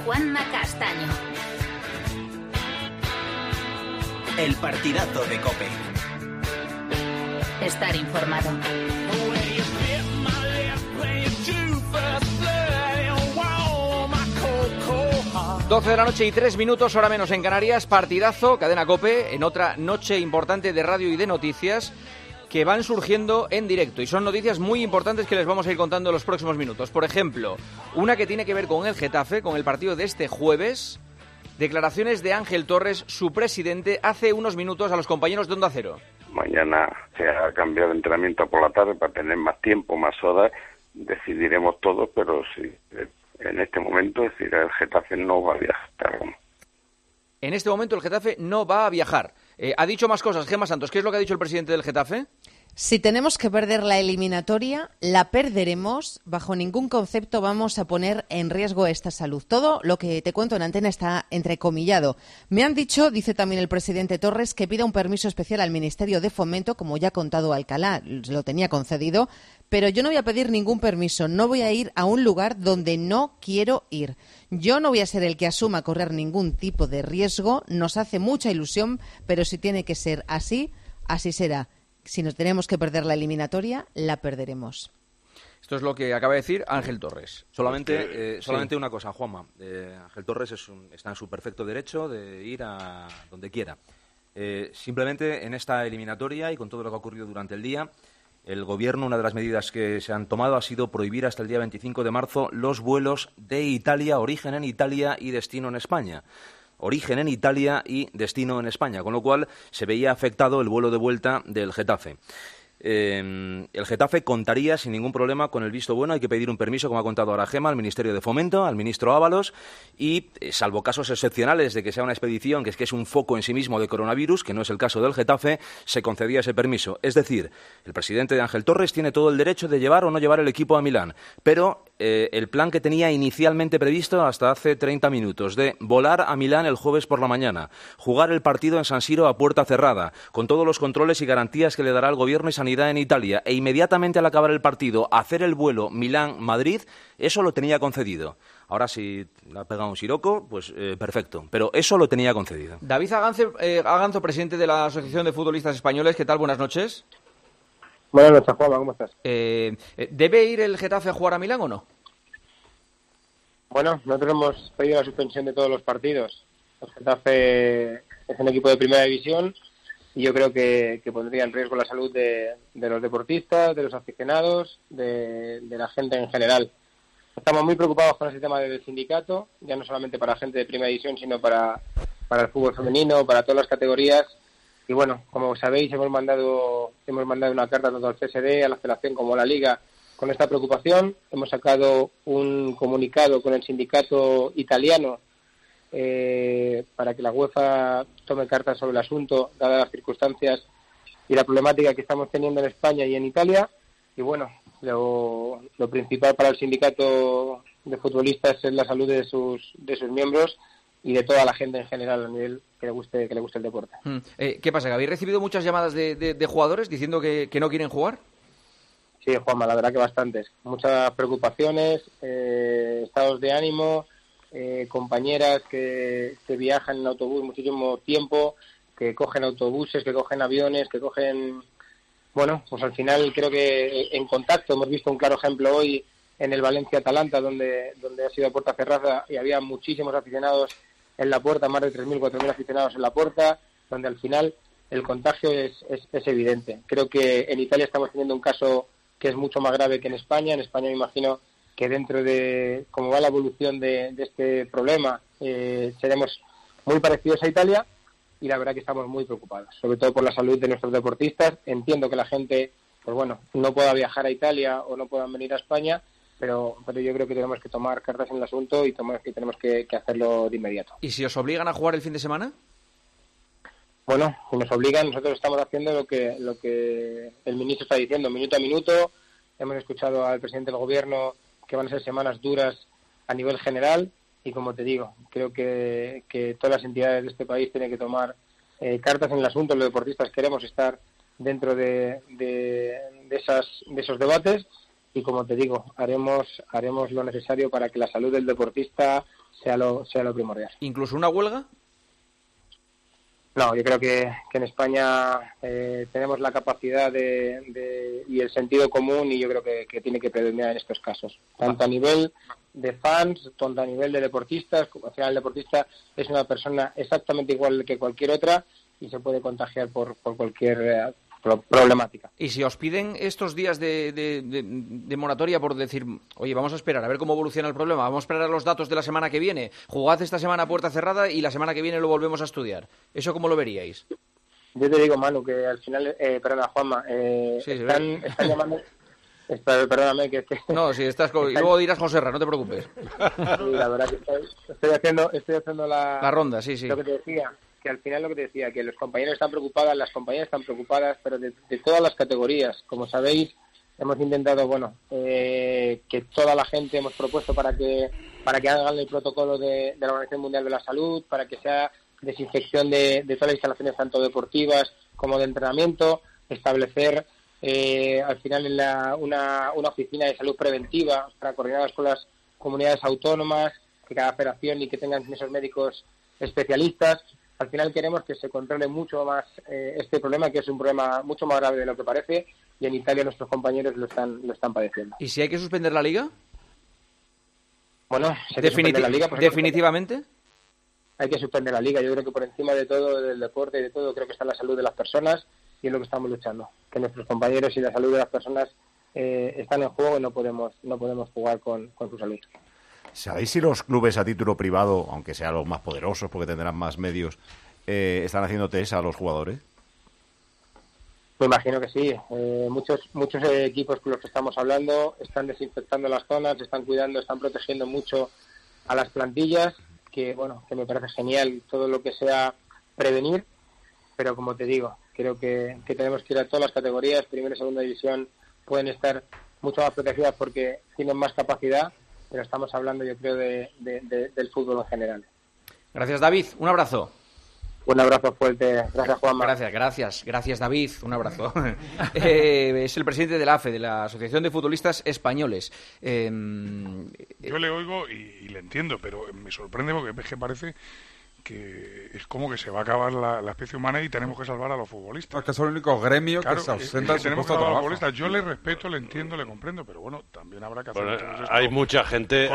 Juanma Castaño. El partidazo de COPE. Estar informado. 12 de la noche y 3 minutos, hora menos en Canarias. Partidazo, cadena COPE, en otra noche importante de radio y de noticias que van surgiendo en directo. Y son noticias muy importantes que les vamos a ir contando en los próximos minutos. Por ejemplo, una que tiene que ver con el Getafe, con el partido de este jueves. Declaraciones de Ángel Torres, su presidente, hace unos minutos a los compañeros de Onda Cero. Mañana se ha cambiado de entrenamiento por la tarde para tener más tiempo, más horas. Decidiremos todo, pero sí, en este momento, es decir, el Getafe no va a viajar a Roma. En este momento el Getafe no va a viajar. Ha dicho más cosas. Gemma Santos, ¿qué es lo que ha dicho el presidente del Getafe? Si tenemos que perder la eliminatoria, la perderemos. Bajo ningún concepto vamos a poner en riesgo esta salud. Todo lo que te cuento en antena está entrecomillado. Me han dicho, dice también el presidente Torres, que pida un permiso especial al Ministerio de Fomento, como ya ha contado Alcalá, lo tenía concedido, pero yo no voy a pedir ningún permiso. No voy a ir a un lugar donde no quiero ir. Yo no voy a ser el que asuma correr ningún tipo de riesgo. Nos hace mucha ilusión, pero si tiene que ser así, así será. Si nos tenemos que perder la eliminatoria, la perderemos. Esto es lo que acaba de decir Ángel Torres. Solamente una cosa, Juanma. Ángel Torres está en su perfecto derecho de ir a donde quiera. Simplemente en esta eliminatoria y con todo lo que ha ocurrido durante el día, el Gobierno, una de las medidas que se han tomado ha sido prohibir hasta el día 25 de marzo los vuelos de Italia, origen en Italia y destino en España. Origen en Italia y destino en España, con lo cual se veía afectado el vuelo de vuelta del Getafe. El Getafe contaría sin ningún problema con el visto bueno. Hay que pedir un permiso, como ha contado ahora Gemma, al Ministerio de Fomento, al ministro Ábalos, y salvo casos excepcionales de que sea una expedición que es un foco en sí mismo de coronavirus, que no es el caso del Getafe, se concedía ese permiso. Es decir, el presidente de Ángel Torres tiene todo el derecho de llevar o no llevar el equipo a Milán, pero el plan que tenía inicialmente previsto hasta hace 30 minutos de volar a Milán el jueves por la mañana, jugar el partido en San Siro a puerta cerrada, con todos los controles y garantías que le dará el Gobierno y Sanidad en Italia, e inmediatamente al acabar el partido hacer el vuelo Milán-Madrid, eso lo tenía concedido. Ahora si le ha pegado un siroco, pues perfecto, pero eso lo tenía concedido. David Aganzo, presidente de la Asociación de Futbolistas Españoles, ¿qué tal? Buenas noches. Buenas noches, Juanma, ¿cómo estás? ¿Debe ir el Getafe a jugar a Milán o no? Bueno, nosotros hemos pedido la suspensión de todos los partidos. El Getafe es un equipo de primera división y yo creo que pondría en riesgo la salud de los deportistas, de los aficionados, de la gente en general. Estamos muy preocupados con ese tema del sindicato, ya no solamente para gente de primera división, sino para el fútbol femenino, para todas las categorías. Y bueno, como sabéis, hemos mandado una carta tanto al CSD, a la Federación como a la Liga con esta preocupación. Hemos sacado un comunicado con el sindicato italiano para que la UEFA tome cartas sobre el asunto, dadas las circunstancias y la problemática que estamos teniendo en España y en Italia. Y bueno, lo principal para el sindicato de futbolistas es la salud de sus miembros y de toda la gente en general a nivel que le guste el deporte. ¿Qué pasa? ¿Que habéis recibido muchas llamadas de jugadores diciendo que no quieren jugar? Sí, Juanma, la verdad que bastantes. Muchas preocupaciones, estados de ánimo, compañeras que viajan en autobús muchísimo tiempo, que cogen autobuses, que cogen aviones, que cogen... Bueno, pues al final creo que en contacto hemos visto un claro ejemplo hoy en el Valencia-Atalanta, donde ha sido a puerta cerrada y había muchísimos aficionados en la puerta, más de 3.000, 4.000 aficionados en la puerta, donde al final el contagio es evidente. Creo que en Italia estamos teniendo un caso que es mucho más grave que en España. En España me imagino que dentro de cómo va la evolución de este problema seremos muy parecidos a Italia, y la verdad que estamos muy preocupados, sobre todo por la salud de nuestros deportistas. Entiendo que la gente, pues bueno, no pueda viajar a Italia o no puedan venir a España, pero yo creo que tenemos que tomar cartas en el asunto y tenemos que hacerlo de inmediato. ¿Y si os obligan a jugar el fin de semana? Bueno, si nos obligan, nosotros estamos haciendo lo que el ministro está diciendo, minuto a minuto. Hemos escuchado al presidente del Gobierno que van a ser semanas duras a nivel general y, como te digo, creo que todas las entidades de este país tienen que tomar cartas en el asunto. Los deportistas queremos estar dentro de esos debates y, como te digo, haremos lo necesario para que la salud del deportista sea lo primordial. ¿Incluso una huelga? No, yo creo que en España tenemos la capacidad y el sentido común, y yo creo que tiene que predominar en estos casos, tanto a nivel de fans, tanto a nivel de deportistas. Como al final el deportista es una persona exactamente igual que cualquier otra y se puede contagiar por cualquier problemática. Y si os piden estos días de moratoria por decir, oye, vamos a esperar a ver cómo evoluciona el problema, vamos a esperar a los datos de la semana que viene, jugad esta semana a puerta cerrada y la semana que viene lo volvemos a estudiar, ¿eso cómo lo veríais? Yo te digo, Manu, que al final, perdona, Juanma, están llamando... Perdóname que... No, si estás y luego dirás Joserra, no te preocupes. Sí, la verdad que estoy haciendo la ronda, sí. Lo que te decía, que al final que los compañeros están preocupadas, las compañeras están preocupadas, pero de todas las categorías. Como sabéis, hemos intentado, que toda la gente hemos propuesto para que hagan el protocolo de la Organización Mundial de la Salud, para que sea desinfección de todas las instalaciones, tanto deportivas como de entrenamiento, establecer al final una oficina de salud preventiva para coordinarlas con las comunidades autónomas, que cada federación y que tengan esos médicos especialistas. Al final queremos que se controle mucho más este problema, que es un problema mucho más grave de lo que parece, y en Italia nuestros compañeros lo están padeciendo. ¿Y si hay que suspender la Liga? Bueno, si hay que suspender la Liga, pues ¿definitivamente? Hay que suspender la Liga. Yo creo que por encima de todo, del deporte y de todo, creo que está la salud de las personas, y es lo que estamos luchando. Que nuestros compañeros y la salud de las personas están en juego y no podemos jugar con su salud. ¿Sabéis si los clubes a título privado, aunque sean los más poderosos porque tendrán más medios, están haciendo test a los jugadores? Me imagino que sí. Muchos equipos con los que estamos hablando están desinfectando las zonas, están cuidando, están protegiendo mucho a las plantillas, que me parece genial todo lo que sea prevenir, pero como te digo, creo que tenemos que ir a todas las categorías. Primera y segunda división pueden estar mucho más protegidas porque tienen más capacidad, pero estamos hablando, yo creo, del fútbol en general. Gracias, David. Un abrazo. Un abrazo fuerte. Gracias, Juanma. Gracias, David. Un abrazo. Es el presidente de la AFE, de la Asociación de Futbolistas Españoles. Yo le oigo y le entiendo, pero me sorprende porque es que parece que es como que se va a acabar la especie humana y tenemos que salvar a los futbolistas. Es que son el único gremio que se ausenta de su puesto de trabajo. Yo le respeto, le entiendo, le comprendo, pero también habrá que hacer hay mucha gente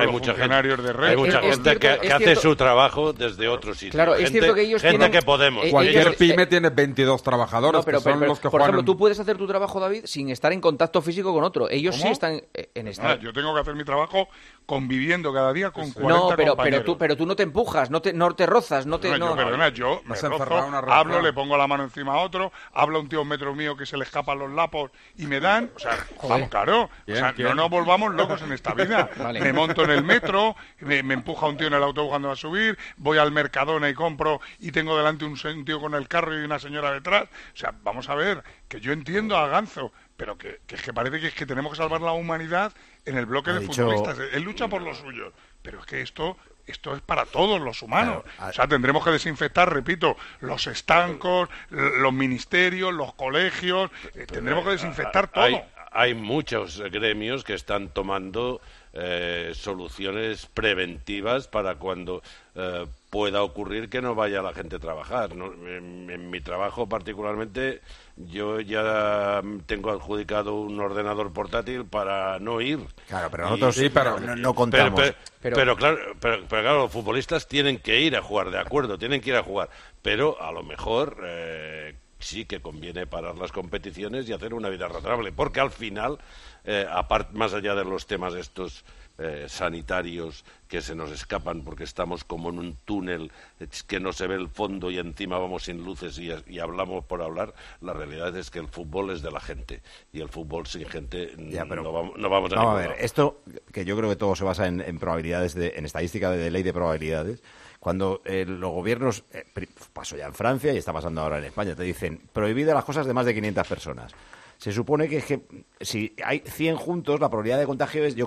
que hace su trabajo desde otros sitios. Claro, es cierto que ellos tienen... que podemos. Cualquier pyme tiene 22 trabajadores, que son los que por juegan... ejemplo, tú puedes hacer tu trabajo, David, sin estar en contacto físico con otro. Ellos sí están en esta... Yo tengo que hacer mi trabajo conviviendo cada día con 40 compañeros. pero tú no te empujas, no te rozas, yo me rozo, hablo, le pongo la mano encima a otro, habla un tío metro mío que se le escapan los lapos y me dan, vamos, claro, no nos volvamos locos en esta vida. Vale. Me monto en el metro, me empuja un tío en el autobús cuando va a subir, voy al Mercadona y compro y tengo delante un tío con el carro y una señora detrás. Vamos a ver, que yo entiendo a Ganzo, pero que parece que tenemos que salvar la humanidad en el bloque de futbolistas. Él lucha por los suyos, pero es que esto es para todos los humanos. Claro, tendremos que desinfectar, repito, los estancos, los ministerios, los colegios, tendremos que desinfectar todo. Hay muchos gremios que están tomando soluciones preventivas para cuando pueda ocurrir que no vaya la gente a trabajar, ¿no? En mi trabajo particularmente yo ya tengo adjudicado un ordenador portátil para no ir. Claro, pero nosotros no contamos. Pero claro, los futbolistas tienen que ir a jugar, de acuerdo, tienen que ir a jugar, pero a lo mejor sí que conviene parar las competiciones y hacer una vida razonable, porque al final, más allá de los temas estos sanitarios que se nos escapan porque estamos como en un túnel que no se ve el fondo y encima vamos sin luces y hablamos por hablar, la realidad es que el fútbol es de la gente y el fútbol sin gente no vamos a ningún lado. Esto que yo creo que todo se basa en probabilidades, en estadística de ley de probabilidades. Cuando los gobiernos, pasó ya en Francia y está pasando ahora en España, te dicen prohibidas las cosas de más de 500 personas. Se supone que si hay 100 juntos, la probabilidad de contagio es,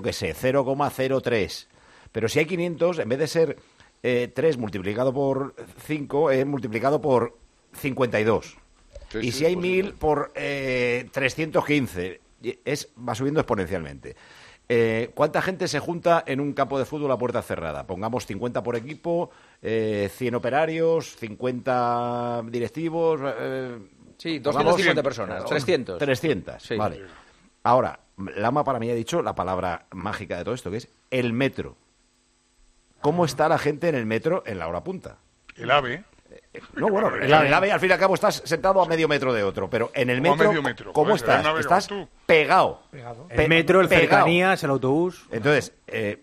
0,03. Pero si hay 500, en vez de ser 3 multiplicado por 5, es multiplicado por 52. Y si hay 1000 por 315, va subiendo exponencialmente. ¿cuánta gente se junta en un campo de fútbol a puerta cerrada? Pongamos 50 por equipo, 100 operarios, 50 directivos... sí, 250 personas, 300. 300, sí. Vale. Ahora, Lama para mí ha dicho la palabra mágica de todo esto, que es el metro. ¿Cómo está la gente en el metro en la hora punta? El AVE. No, bueno, el AVE al fin y al cabo estás sentado a medio metro de otro, pero en el metro, ¿cómo estás? Estás pegado. El metro, el cercanías, el autobús. Entonces,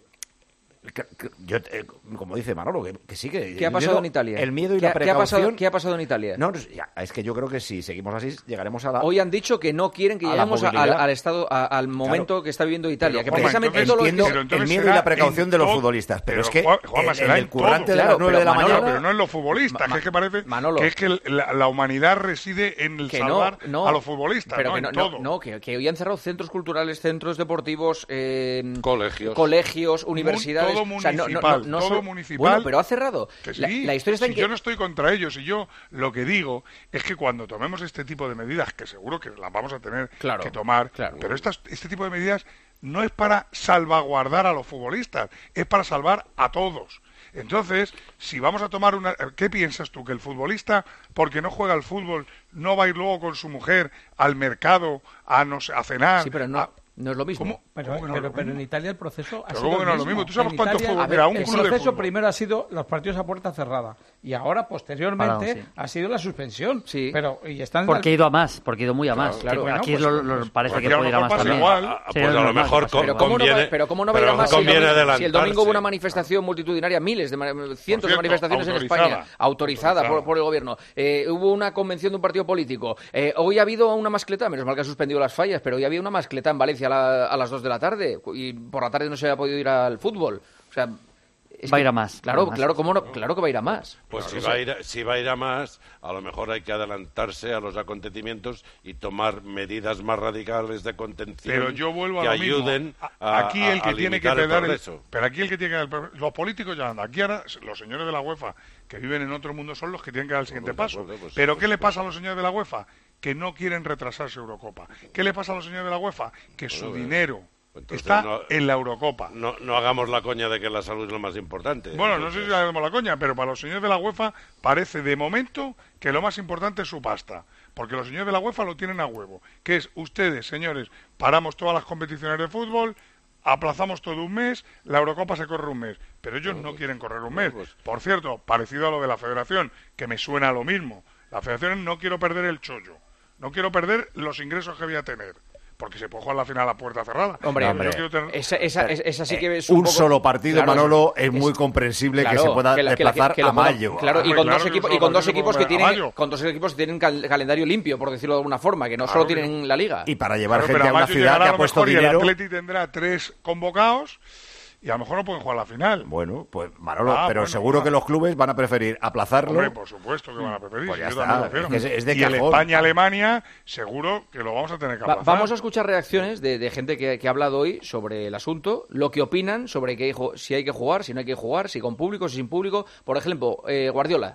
como dice Manolo, que sí que... ¿Qué ha pasado en Italia? El miedo y la precaución... ¿Qué ha pasado en Italia? No, es que yo creo que si seguimos así, llegaremos a la... Hoy han dicho que no quieren que lleguemos al momento que está viviendo Italia. Pero, que precisamente entiendo el miedo y la precaución de los futbolistas, pero es que en el currante de las 9 de la mañana... Pero no en los futbolistas, que es que parece que es que la humanidad reside en el salvar a los futbolistas, pero no en todo. Que hoy han cerrado centros culturales, centros deportivos, colegios, universidades... Todo municipal, todo municipal. Bueno, pero ha cerrado. Que sí, la historia está en que... yo no estoy contra ellos, y yo lo que digo es que cuando tomemos este tipo de medidas, que seguro que las vamos a tener que tomar, pero este tipo de medidas no es para salvaguardar a los futbolistas, es para salvar a todos. Entonces, si vamos a tomar una... ¿Qué piensas tú? ¿Que el futbolista, porque no juega al fútbol, no va a ir luego con su mujer al mercado a cenar? Sí, pero no es lo mismo. Pero en Italia el proceso ha sido ¿Cómo que no es lo mismo? ¿Tú sabes cuánto fútbol? El proceso primero ha sido los partidos a puerta cerrada y ahora posteriormente ha sido la suspensión. Sí. Pero porque ha ido a más, porque ha ido muy a más. Claro. Aquí parece que puede ir a más también. Pues a lo mejor conviene. Pero ¿cómo no va a ir a más si el domingo hubo una manifestación multitudinaria, cientos de manifestaciones en España, autorizada por el gobierno? Hubo una convención de un partido político. Hoy ha habido una mascleta, menos mal que ha suspendido las fallas, pero hoy había una mascleta en Valencia a las 2 de la tarde y por la tarde no se había podido ir al fútbol. O sea, va a ir a más. Claro que va a ir a más. Pues si va a ir a más, a lo mejor hay que adelantarse a los acontecimientos y tomar medidas más radicales de contención. Pero yo vuelvo a que lo mismo. ayuden aquí el que tiene que dar pero aquí el que tiene que los políticos ya andan. Aquí ahora los señores de la UEFA que viven en otro mundo son los que tienen que dar el siguiente paso. Pero ¿qué le pasa a los señores de la UEFA? Que no quieren retrasarse Eurocopa. ¿Qué le pasa a los señores de la UEFA? Que su dinero está en la Eurocopa. No hagamos la coña de que la salud es lo más importante. Bueno, no sé si hagamos la coña, pero para los señores de la UEFA parece de momento que lo más importante es su pasta. Porque los señores de la UEFA lo tienen a huevo. Que es, ustedes, señores, paramos todas las competiciones de fútbol, aplazamos todo un mes, la Eurocopa se corre un mes. Pero ellos no quieren correr un mes. Por cierto, parecido a lo de la Federación, que me suena a lo mismo. La Federación no quiero perder el chollo. No quiero perder los ingresos que voy a tener, porque se puede jugar la final a puerta cerrada. Hombre. Esa sí que es un solo partido, Manolo, es muy comprensible que se pueda desplazar a mayo. Claro, y con dos equipos que tienen calendario limpio, por decirlo de alguna forma, que no solo tienen la Liga. Y para llevar gente a una ciudad que ha puesto dinero. El Atleti tendrá 3 convocados. Y a lo mejor no pueden jugar la final. Bueno, pues Manolo, pero seguro que los clubes van a preferir aplazarlo. Hombre, por supuesto que van a preferir. Pues ya está. Es de y el España-Alemania, seguro que lo vamos a tener que aplazar. Vamos a escuchar reacciones de gente que ha hablado hoy sobre el asunto, lo que opinan sobre si hay que jugar, si no hay que jugar, si con público, si sin público. Por ejemplo, Guardiola.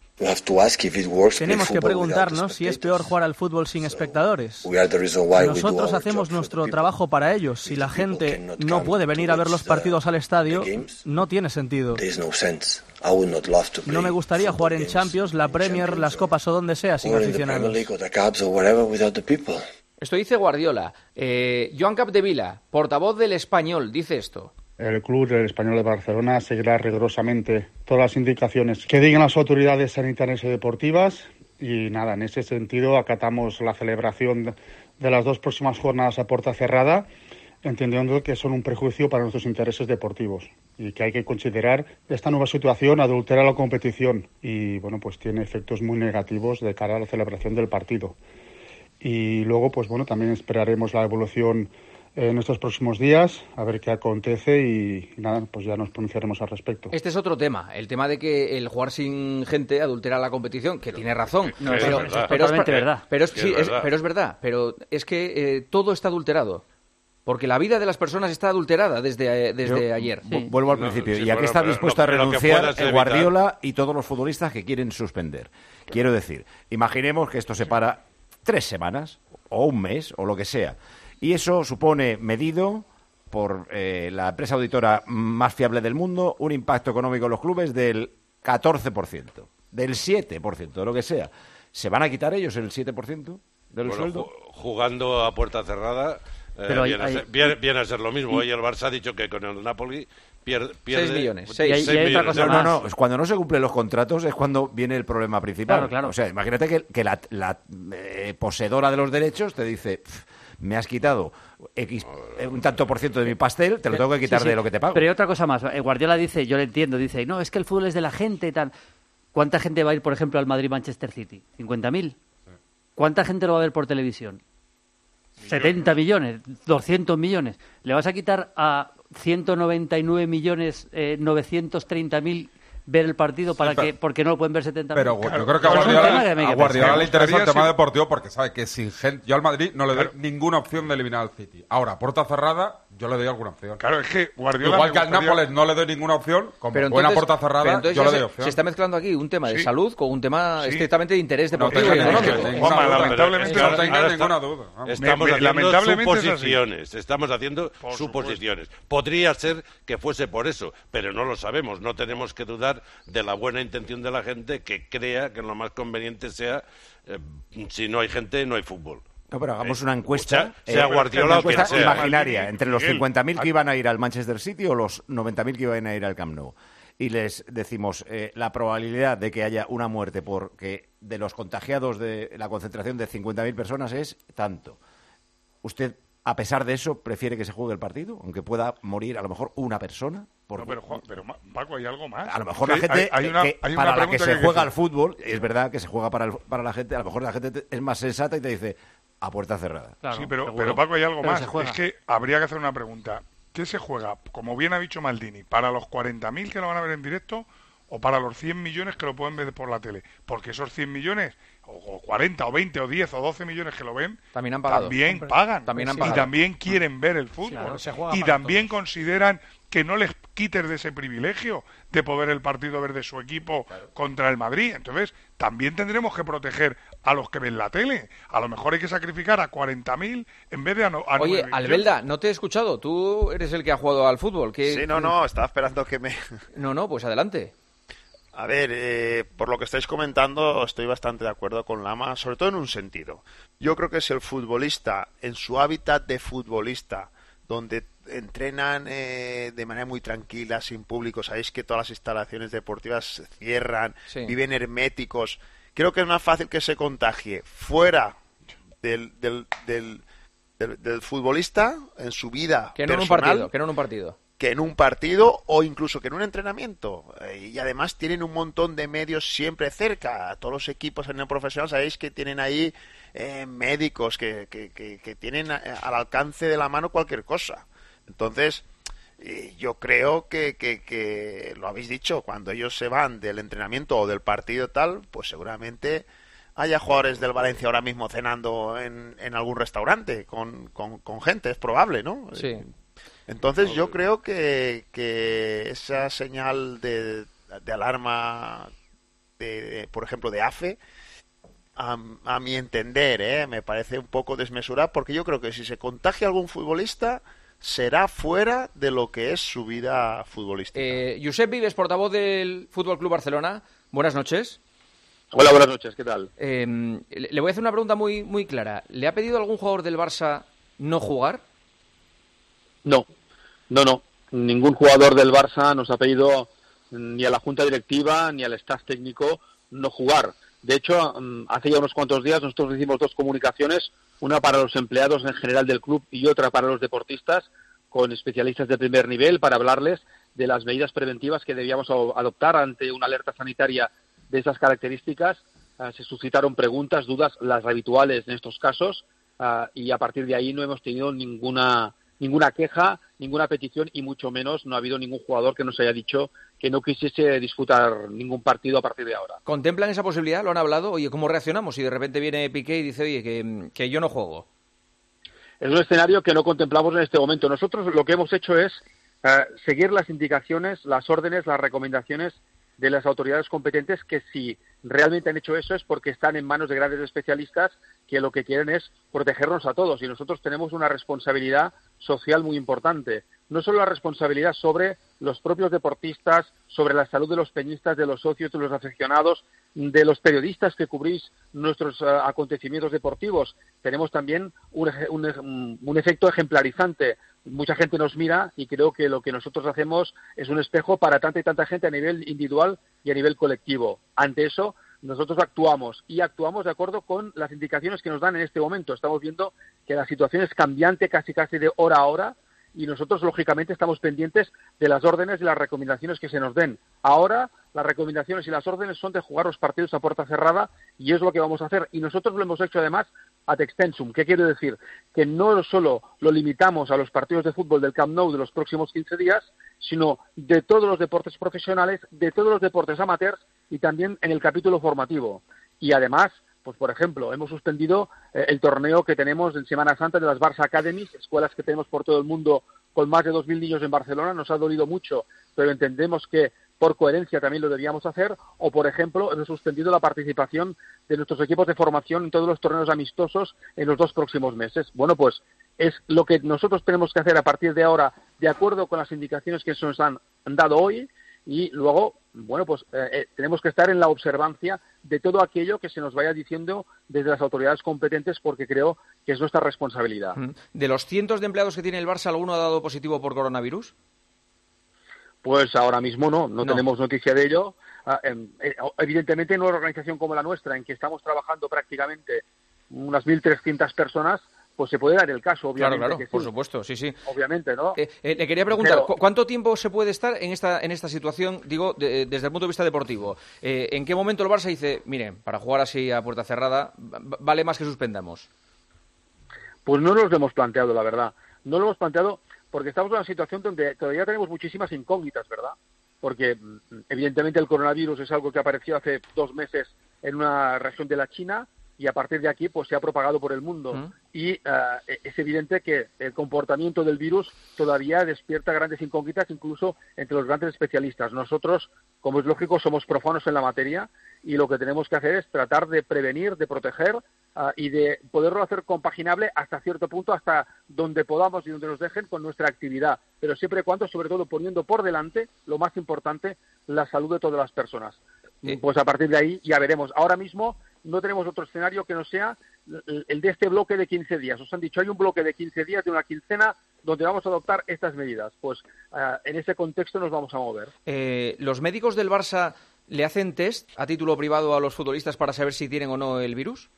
Tenemos que preguntarnos si es peor jugar al fútbol sin espectadores. Nosotros hacemos nuestro trabajo para ellos. Si la gente no puede venir a ver los partidos al estadio, no tiene sentido. No me gustaría jugar en Champions, la Premier, las Copas o donde sea sin aficionados. Esto dice Guardiola. Joan Capdevila, portavoz del Español, dice esto. El club del Español de Barcelona seguirá rigurosamente todas las indicaciones que digan las autoridades sanitarias y deportivas y nada, en ese sentido acatamos la celebración de las 2 próximas jornadas a puerta cerrada, entendiendo que son un perjuicio para nuestros intereses deportivos y que hay que considerar esta nueva situación adultera la competición y bueno, pues tiene efectos muy negativos de cara a la celebración del partido. Y luego, pues bueno, también esperaremos la evolución en estos próximos días, a ver qué acontece y nada, pues ya nos pronunciaremos al respecto. Este es otro tema, el tema de que el jugar sin gente adultera la competición, que tiene razón. No, es totalmente verdad. Pero es verdad, pero es que todo está adulterado. Porque la vida de las personas está adulterada desde ayer. Vuelvo al principio. ¿Y a qué está dispuesto a renunciar el Guardiola y todos los futbolistas que quieren suspender? Quiero decir, imaginemos que esto se para 3 semanas, o un mes, o lo que sea. Y eso supone medido por la empresa auditora más fiable del mundo, un impacto económico en los clubes del 14%, del 7%, de lo que sea. ¿Se van a quitar ellos el 7% del sueldo? Jugando a puerta cerrada, viene a ser lo mismo. Hoy el Barça ha dicho que con el Napoli pierde 6 millones. 6 millones. No, cuando no se cumplen los contratos es cuando viene el problema principal. Claro. O sea, imagínate que la poseedora de los derechos te dice... me has quitado un tanto por ciento de mi pastel, te lo tengo que quitar de lo que te pago. Pero hay otra cosa más. Guardiola dice, yo le entiendo, dice, no, es que el fútbol es de la gente y tal. ¿Cuánta gente va a ir, por ejemplo, al Madrid-Manchester City? ¿50.000? ¿Cuánta gente lo va a ver por televisión? 70 millones, 200 millones. ¿Le vas a quitar a 199.930.000 ver el partido porque no lo pueden ver 70.000? Pero yo creo que a Guardiola le interesa el tema deportivo porque sabe que sin gente, yo al Madrid no le doy ninguna opción de eliminar al City. Ahora, puerta cerrada, yo le doy alguna opción. Claro, es que Guardiola... Igual que al Nápoles no le doy ninguna opción, como pero buena puerta cerrada, yo le doy opción. Se está mezclando aquí un tema de salud con un tema estrictamente de interés deportivo y económico. Lamentablemente no tenga ninguna duda. Estamos haciendo suposiciones, estamos haciendo suposiciones. Podría ser que fuese por eso, pero no lo sabemos. No tenemos que dudar de la buena intención de la gente que crea que lo más conveniente sea si no hay gente, no hay fútbol. No, pero hagamos una encuesta, sea Guardiola o quien sea, imaginaria, entre los 50.000 que iban a ir al Manchester City o los 90.000 que iban a ir al Camp Nou. Y les decimos, la probabilidad de que haya una muerte porque de los contagiados de la concentración de 50.000 personas es tanto. ¿Usted, a pesar de eso, prefiere que se juegue el partido, aunque pueda morir a lo mejor una persona? No, pero Paco, hay algo más. A lo mejor la gente para la que se juega al fútbol, es verdad que se juega para la gente, a lo mejor la gente es más sensata y te dice a puerta cerrada. Claro, sí, pero Paco, hay algo más. Es que habría que hacer una pregunta. ¿Qué se juega, como bien ha dicho Maldini, para los 40.000 que lo van a ver en directo o para los 100 millones que lo pueden ver por la tele? Porque esos 100 millones, o 40, o 20, o 10, o 12 millones que lo ven, también han pagado. También pagan. También han pagado. Y también quieren ver el fútbol. Y también consideran que no les quites de ese privilegio de poder el partido ver de su equipo contra el Madrid. Entonces, también tendremos que proteger a los que ven la tele. A lo mejor hay que sacrificar a 40.000 en vez de a 9.000. Oye, Albelda, no te he escuchado. Tú eres el que ha jugado al fútbol. Sí, estaba esperando que me... No, pues adelante. A ver, por lo que estáis comentando, estoy bastante de acuerdo con Lama, sobre todo en un sentido. Yo creo que si el futbolista, en su hábitat de futbolista, donde entrenan de manera muy tranquila, sin público, sabéis que todas las instalaciones deportivas se cierran, viven herméticos, creo que es más fácil que se contagie fuera del futbolista, en su vida que no personal, en un partido. Que en un partido o incluso que en un entrenamiento. Y además tienen un montón de medios siempre cerca. Todos los equipos en el profesional sabéis que tienen ahí médicos que tienen al alcance de la mano cualquier cosa. Entonces, yo creo que lo habéis dicho, cuando ellos se van del entrenamiento o del partido tal, pues seguramente haya jugadores del Valencia ahora mismo cenando en algún restaurante con gente, es probable, ¿no? Sí. Entonces yo creo que esa señal de alarma, por ejemplo, de AFE, a mi entender, me parece un poco desmesurada, porque yo creo que si se contagia algún futbolista, será fuera de lo que es su vida futbolística. Josep Vives, portavoz del Fútbol Club Barcelona, buenas noches. Hola, buenas noches, ¿qué tal? Le voy a hacer una pregunta muy, muy clara. ¿Le ha pedido algún jugador del Barça no jugar? No. Ningún jugador del Barça nos ha pedido ni a la junta directiva ni al staff técnico no jugar. De hecho, hace ya unos cuantos días nosotros hicimos 2 comunicaciones, una para los empleados en general del club y otra para los deportistas, con especialistas de primer nivel para hablarles de las medidas preventivas que debíamos adoptar ante una alerta sanitaria de esas características. Se suscitaron preguntas, dudas, las habituales en estos casos, y a partir de ahí no hemos tenido ninguna queja, ninguna petición y mucho menos no ha habido ningún jugador que nos haya dicho que no quisiese disputar ningún partido a partir de ahora. ¿Contemplan esa posibilidad? ¿Lo han hablado? Oye, ¿cómo reaccionamos si de repente viene Piqué y dice, oye, que yo no juego? Es un escenario que no contemplamos en este momento. Nosotros lo que hemos hecho es seguir las indicaciones, las órdenes, las recomendaciones de las autoridades competentes, que si realmente han hecho eso es porque están en manos de grandes especialistas que lo que quieren es protegernos a todos, y nosotros tenemos una responsabilidad social muy importante. No solo la responsabilidad sobre los propios deportistas, sobre la salud de los peñistas, de los socios, de los aficionados, de los periodistas que cubrís nuestros acontecimientos deportivos. Tenemos también un efecto ejemplarizante. Mucha gente nos mira y creo que lo que nosotros hacemos es un espejo para tanta y tanta gente a nivel individual y a nivel colectivo. Ante eso, nosotros actuamos y actuamos de acuerdo con las indicaciones que nos dan en este momento. Estamos viendo que la situación es cambiante casi de hora a hora, y nosotros, lógicamente, estamos pendientes de las órdenes y las recomendaciones que se nos den. Ahora, las recomendaciones y las órdenes son de jugar los partidos a puerta cerrada, y es lo que vamos a hacer. Y nosotros lo hemos hecho, además, ad extensum. ¿Qué quiere decir? Que no solo lo limitamos a los partidos de fútbol del Camp Nou de los próximos 15 días, sino de todos los deportes profesionales, de todos los deportes amateurs, y también en el capítulo formativo. Y además, pues por ejemplo, hemos suspendido el torneo que tenemos en Semana Santa de las Barça Academies, escuelas que tenemos por todo el mundo con más de 2.000 niños en Barcelona. Nos ha dolido mucho, pero entendemos que por coherencia también lo debíamos hacer. O, por ejemplo, hemos suspendido la participación de nuestros equipos de formación en todos los torneos amistosos en los 2 próximos meses. Bueno, pues es lo que nosotros tenemos que hacer a partir de ahora, de acuerdo con las indicaciones que se nos han dado hoy. Y luego, bueno, pues tenemos que estar en la observancia de todo aquello que se nos vaya diciendo desde las autoridades competentes, porque creo que es nuestra responsabilidad. ¿De los cientos de empleados que tiene el Barça, alguno ha dado positivo por coronavirus? Pues ahora mismo no tenemos noticia de ello. Evidentemente, en una organización como la nuestra, en que estamos trabajando prácticamente unas 1.300 personas, pues se puede dar el caso, obviamente. Claro, que sí. Por supuesto, sí. Obviamente, ¿no? Le quería preguntar, ¿cuánto tiempo se puede estar en esta situación, digo, desde el punto de vista deportivo? ¿En qué momento el Barça dice, miren, para jugar así a puerta cerrada, vale más que suspendamos? Pues no nos lo hemos planteado, la verdad. No lo hemos planteado porque estamos en una situación donde todavía tenemos muchísimas incógnitas, ¿verdad? Porque, evidentemente, el coronavirus es algo que apareció hace 2 meses en una región de la China, y a partir de aquí pues se ha propagado por el mundo. Y es evidente que el comportamiento del virus todavía despierta grandes incógnitas, incluso entre los grandes especialistas. Nosotros, como es lógico, somos profanos en la materia, y lo que tenemos que hacer es tratar de prevenir, de proteger y de poderlo hacer compaginable hasta cierto punto, hasta donde podamos y donde nos dejen con nuestra actividad, pero siempre y cuando, sobre todo, poniendo por delante, lo más importante, la salud de todas las personas. Pues a partir de ahí ya veremos. Ahora mismo no tenemos otro escenario que no sea el de este bloque de 15 días. Os han dicho, hay un bloque de 15 días, de una quincena, donde vamos a adoptar estas medidas. Pues en ese contexto nos vamos a mover. ¿Los médicos del Barça le hacen test a título privado a los futbolistas para saber si tienen o no el virus?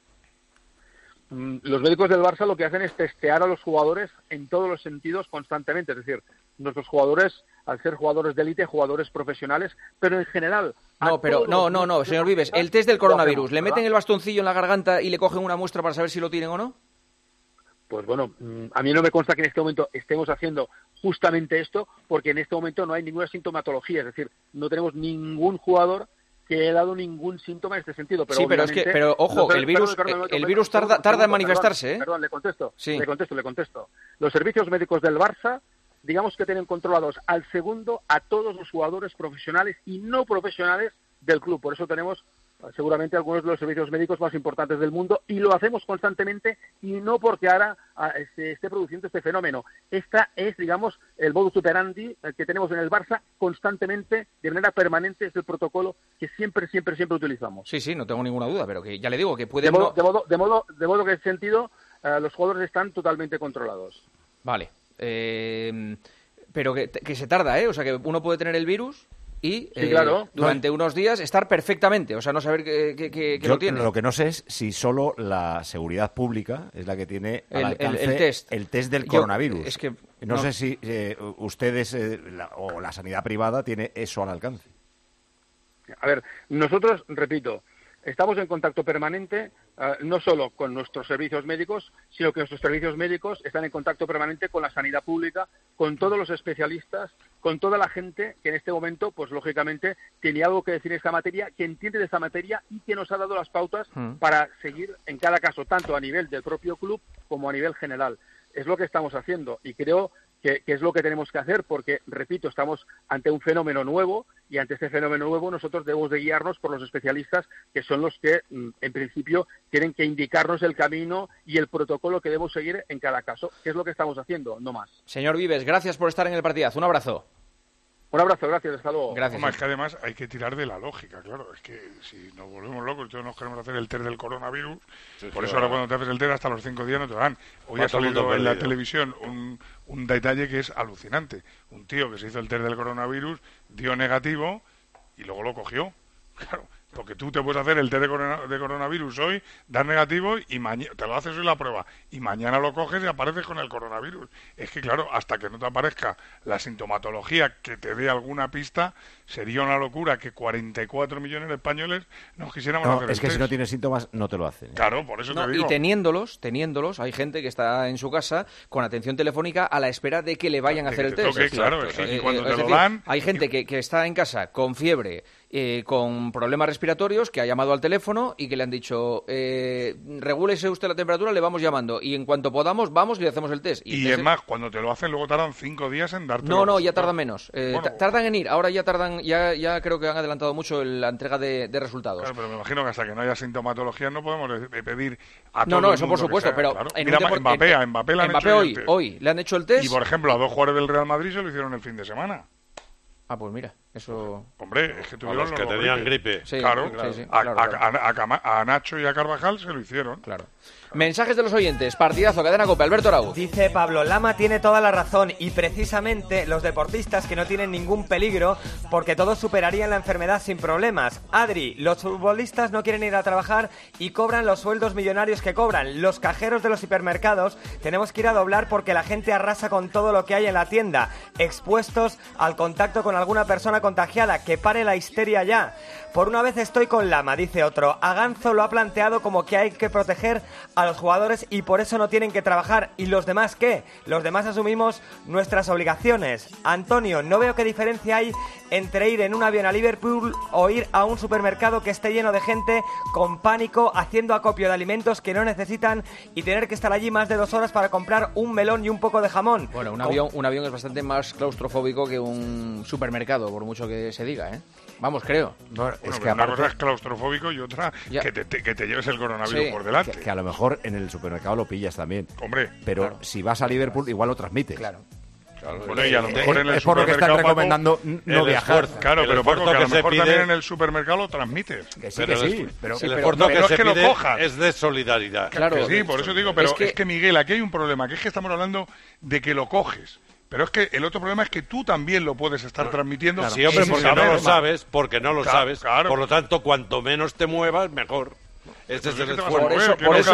Los médicos del Barça lo que hacen es testear a los jugadores en todos los sentidos constantemente. Es decir, nuestros jugadores, al ser jugadores de élite, jugadores profesionales, pero en general... No, señor Vives, el test del coronavirus, ¿le meten el bastoncillo en la garganta y le cogen una muestra para saber si lo tienen o no? Pues bueno, a mí no me consta que en este momento estemos haciendo justamente esto, porque en este momento no hay ninguna sintomatología, es decir, no tenemos ningún jugador que haya dado ningún síntoma en este sentido. Pero sí, pero ojo, el virus tarda en manifestarse. Perdón, le contesto. Sí. Le contesto. Los servicios médicos del Barça, digamos que tienen controlados al segundo a todos los jugadores profesionales y no profesionales del club. Por eso tenemos seguramente algunos de los servicios médicos más importantes del mundo, y lo hacemos constantemente, y no porque ahora se esté produciendo este fenómeno. Esta es, digamos, el modus operandi que tenemos en el Barça constantemente, de manera permanente. Es el protocolo que siempre utilizamos. Sí, no tengo ninguna duda, pero que ya le digo que puede... De modo que en ese sentido los jugadores están totalmente controlados. Vale. Pero que se tarda, ¿eh? O sea, que uno puede tener el virus y sí, claro, durante unos días estar perfectamente, o sea, no saber que lo tiene. Lo que no sé es si solo la seguridad pública es la que tiene al alcance el test del coronavirus. Es que no sé si ustedes o la sanidad privada tiene eso al alcance. A ver, nosotros, repito, estamos en contacto permanente, no solo con nuestros servicios médicos, sino que nuestros servicios médicos están en contacto permanente con la sanidad pública, con todos los especialistas, con toda la gente que en este momento, pues lógicamente, tiene algo que decir en esta materia, que entiende de esta materia y que nos ha dado las pautas para seguir en cada caso, tanto a nivel del propio club como a nivel general. Es lo que estamos haciendo, y creo qué es lo que tenemos que hacer, porque, repito, estamos ante un fenómeno nuevo y ante este fenómeno nuevo nosotros debemos de guiarnos por los especialistas, que son los que, en principio, tienen que indicarnos el camino y el protocolo que debemos seguir en cada caso, que es lo que estamos haciendo, no más. Señor Vives, gracias por estar en el partidazo. Un abrazo. Un abrazo, gracias, hasta luego. Gracias. Es que además hay que tirar de la lógica, claro. Es que si nos volvemos locos, todos nos queremos hacer el test del coronavirus. Por eso ahora cuando te haces el test, hasta los 5 días no te dan. Hoy ha salido en la televisión un detalle que es alucinante. Un tío que se hizo el test del coronavirus, dio negativo y luego lo cogió. Claro. Porque tú te puedes hacer el test de coronavirus hoy, dar negativo y te lo haces hoy la prueba. Y mañana lo coges y apareces con el coronavirus. Es que, claro, hasta que no te aparezca la sintomatología que te dé alguna pista, sería una locura que 44 millones de españoles nos quisiéramos hacer el test. Es que si no tienes síntomas, no te lo hacen. Claro, por eso te digo. Y teniéndolos, hay gente que está en su casa con atención telefónica a la espera de que le vayan a hacer el test. Claro, y cuando te lo dan... Hay gente que está en casa con fiebre, con problemas respiratorios, que ha llamado al teléfono y que le han dicho regúlese usted la temperatura, le vamos llamando y en cuanto podamos vamos y le hacemos el test. Y es más, cuando te lo hacen luego tardan 5 días en darte. No, ya tardan menos. Tardan en ir, ahora ya tardan, ya creo que han adelantado mucho la entrega de resultados. Claro, pero me imagino que hasta que no haya sintomatología no podemos pedir a todo No, eso por supuesto, pero claro. Mira, Mbappé le han hecho hoy le han hecho el test. Y por ejemplo, a 2 jugadores del Real Madrid se lo hicieron el fin de semana. Ah, pues mira, eso... Hombre, es que tuvieron los que tenían gripe. Sí, claro. Sí, A Nacho y a Carvajal se lo hicieron. Claro. Mensajes de los oyentes. Partidazo, cadena COPE. Alberto Arau. Dice Pablo, Lama tiene toda la razón y precisamente los deportistas que no tienen ningún peligro porque todos superarían la enfermedad sin problemas. Adri, los futbolistas no quieren ir a trabajar y cobran los sueldos millonarios que cobran. Los cajeros de los hipermercados tenemos que ir a doblar porque la gente arrasa con todo lo que hay en la tienda, expuestos al contacto con alguna persona contagiada. Que pare la histeria ya. Por una vez estoy con Lama, dice otro. Aganzo lo ha planteado como que hay que proteger a los jugadores y por eso no tienen que trabajar. ¿Y los demás qué? Los demás asumimos nuestras obligaciones. Antonio, no veo qué diferencia hay entre ir en un avión a Liverpool o ir a un supermercado que esté lleno de gente con pánico haciendo acopio de alimentos que no necesitan y tener que estar allí más de 2 horas para comprar un melón y un poco de jamón. Bueno, un avión es bastante más claustrofóbico que un supermercado, por mucho que se diga, ¿eh? Vamos, creo. Bueno, es que una cosa es claustrofóbico y otra que te lleves el coronavirus por delante. Que a lo mejor en el supermercado lo pillas también. Hombre. Pero claro, si vas a Liverpool igual lo transmites. Claro. Bueno, y a lo mejor en el es por lo que están recomendando no viajar. Claro, pero Paco, que a lo mejor también en el supermercado lo transmites. Que sí, pero el esfuerzo que se pide lo cojas. Es de solidaridad. Claro, que sí, por eso digo, pero es que Miguel, aquí hay un problema, que es que estamos hablando de que lo coges. Pero es que el otro problema es que tú también lo puedes estar transmitiendo. Sí, hombre, porque no lo sabes. Claro. Por lo tanto, cuanto menos te muevas, mejor. Ese es el esfuerzo. Por eso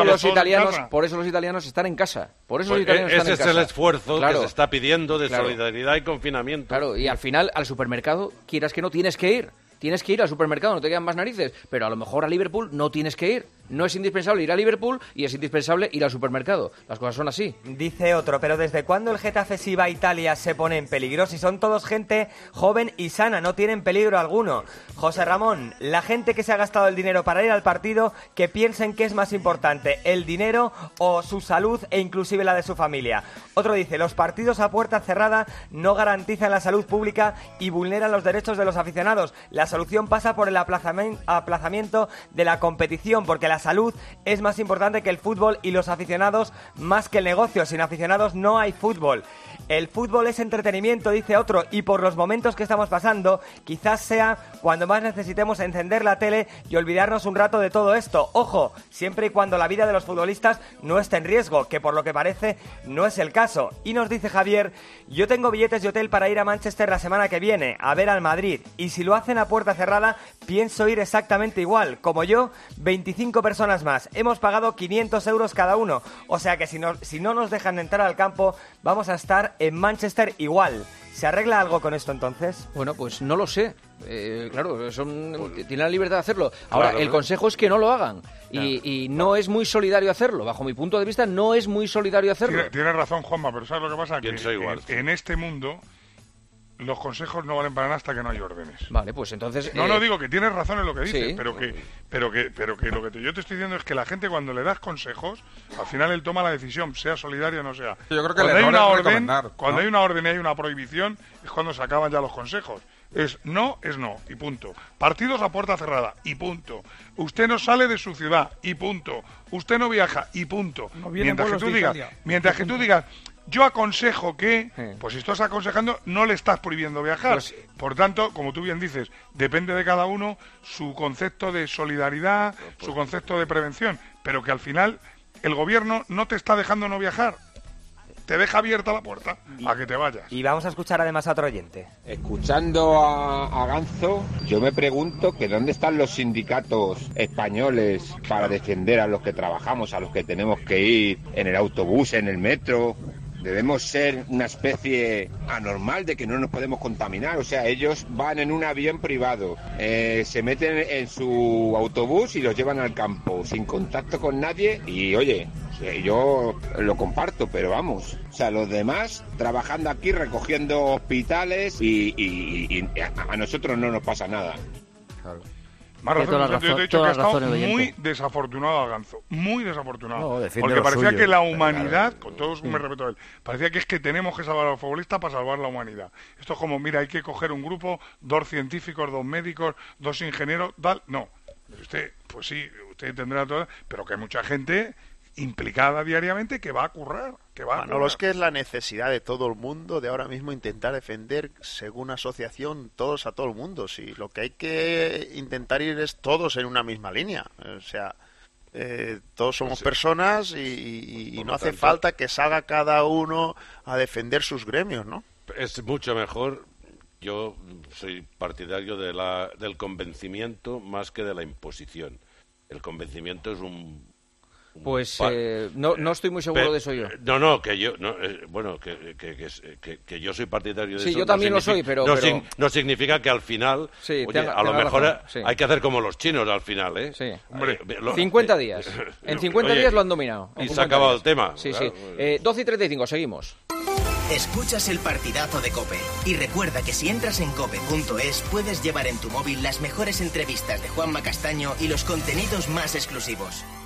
los italianos están en casa. Ese es el esfuerzo que se está pidiendo de solidaridad y confinamiento. Claro, y al final, al supermercado, quieras que no, tienes que ir. Tienes que ir al supermercado, no te quedan más narices. Pero a lo mejor a Liverpool no tienes que ir. No es indispensable ir a Liverpool y es indispensable ir al supermercado. Las cosas son así. Dice otro, pero ¿desde cuándo el Getafe si va a Italia se pone en peligro? Si son todos gente joven y sana, no tienen peligro alguno. José Ramón, la gente que se ha gastado el dinero para ir al partido, que piensen que es más importante, el dinero o su salud e inclusive la de su familia. Otro dice, los partidos a puerta cerrada no garantizan la salud pública y vulneran los derechos de los aficionados. La solución pasa por el aplazamiento de la competición, porque la salud es más importante que el fútbol y los aficionados más que el negocio. Sin aficionados no hay fútbol. El fútbol es entretenimiento, dice otro, y por los momentos que estamos pasando, quizás sea cuando más necesitemos encender la tele y olvidarnos un rato de todo esto. Ojo, siempre y cuando la vida de los futbolistas no esté en riesgo, que por lo que parece no es el caso. Y nos dice Javier, yo tengo billetes de hotel para ir a Manchester la semana que viene, a ver al Madrid, y si lo hacen a puerta cerrada, pienso ir exactamente igual. Como yo, 25 personas más. Hemos pagado 500 euros cada uno, o sea que si no nos dejan entrar al campo, vamos a estar en Manchester igual. ¿Se arregla algo con esto entonces? Bueno, pues no lo sé. Claro, tienen la libertad de hacerlo. Ahora, el consejo es que no lo hagan. Y no es muy solidario hacerlo. Bajo mi punto de vista, no es muy solidario hacerlo. Tienes razón, Juanma, pero ¿sabes lo que pasa? Que igual. En este mundo los consejos no valen para nada hasta que no hay órdenes. Vale, pues entonces... No digo que tienes razón en lo que dices, sí, pero que lo que yo te estoy diciendo es que la gente cuando le das consejos, al final él toma la decisión, sea solidaria o no sea. Yo creo que cuando hay una orden, ¿no? cuando hay una orden y hay una prohibición, es cuando se acaban ya los consejos. Es no, y punto. Partidos a puerta cerrada, y punto. Usted no sale de su ciudad, y punto. Usted no viaja, y punto. No mientras que tú digas, yo aconsejo que, pues si estás aconsejando, no le estás prohibiendo viajar. Pues, por tanto, como tú bien dices, depende de cada uno su concepto de solidaridad, su concepto de prevención, pero que al final el gobierno no te está dejando no viajar. Te deja abierta la puerta a que te vayas. Y vamos a escuchar además a otro oyente. Escuchando a Ganzo, yo me pregunto que dónde están los sindicatos españoles para defender a los que trabajamos, a los que tenemos que ir en el autobús, en el metro. Debemos ser una especie anormal de que no nos podemos contaminar. O sea, ellos van en un avión privado, se meten en su autobús y los llevan al campo, sin contacto con nadie. Y oye, yo lo comparto, pero vamos, o sea, los demás trabajando aquí, recogiendo hospitales y a nosotros no nos pasa nada. Claro. Más razón, yo te he dicho que ha estado muy desafortunado a Ganzo, muy desafortunado, porque parecía que la humanidad, con todos me respeto a él, parecía que es que tenemos que salvar a los futbolistas para salvar la humanidad. Esto es como, mira, hay que coger un grupo, 2 científicos, 2 médicos, 2 ingenieros, tal, no. Usted, pues sí, usted tendrá todo, pero que hay mucha gente implicada diariamente que va a currar, Manolo, es que es la necesidad de todo el mundo de ahora mismo intentar defender, según asociación, todos a todo el mundo. Si lo que hay que intentar ir es todos en una misma línea, o sea, todos somos personas y no hace falta que salga cada uno a defender sus gremios, ¿no? Es mucho mejor. Yo soy partidario del convencimiento más que de la imposición. El convencimiento es Pues no estoy muy seguro de eso yo. Que yo que yo soy partidario de eso. Sí, yo también lo soy, pero no significa que al final, a lo mejor hay que hacer como los chinos al final, ¿eh? Sí. Hombre, 50 días. En 50 días lo han dominado. Y se ha acabado el tema. Sí, claro. Sí. 12:35, seguimos. Escuchas el partidazo de COPE. Y recuerda que si entras en cope.es puedes llevar en tu móvil las mejores entrevistas de Juanma Castaño y los contenidos más exclusivos.